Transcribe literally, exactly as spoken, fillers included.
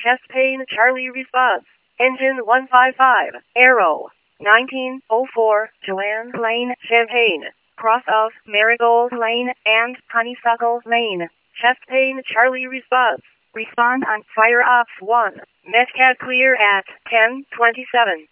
Chest pain Charlie response. Engine one five five. Arrow. nineteen oh four. Joanne Lane, Champaign. Cross of Marigold Lane and Honeysuckle Lane. Chest pain Charlie response. Respond on fire off one. Metcalf clear at ten twenty-seven.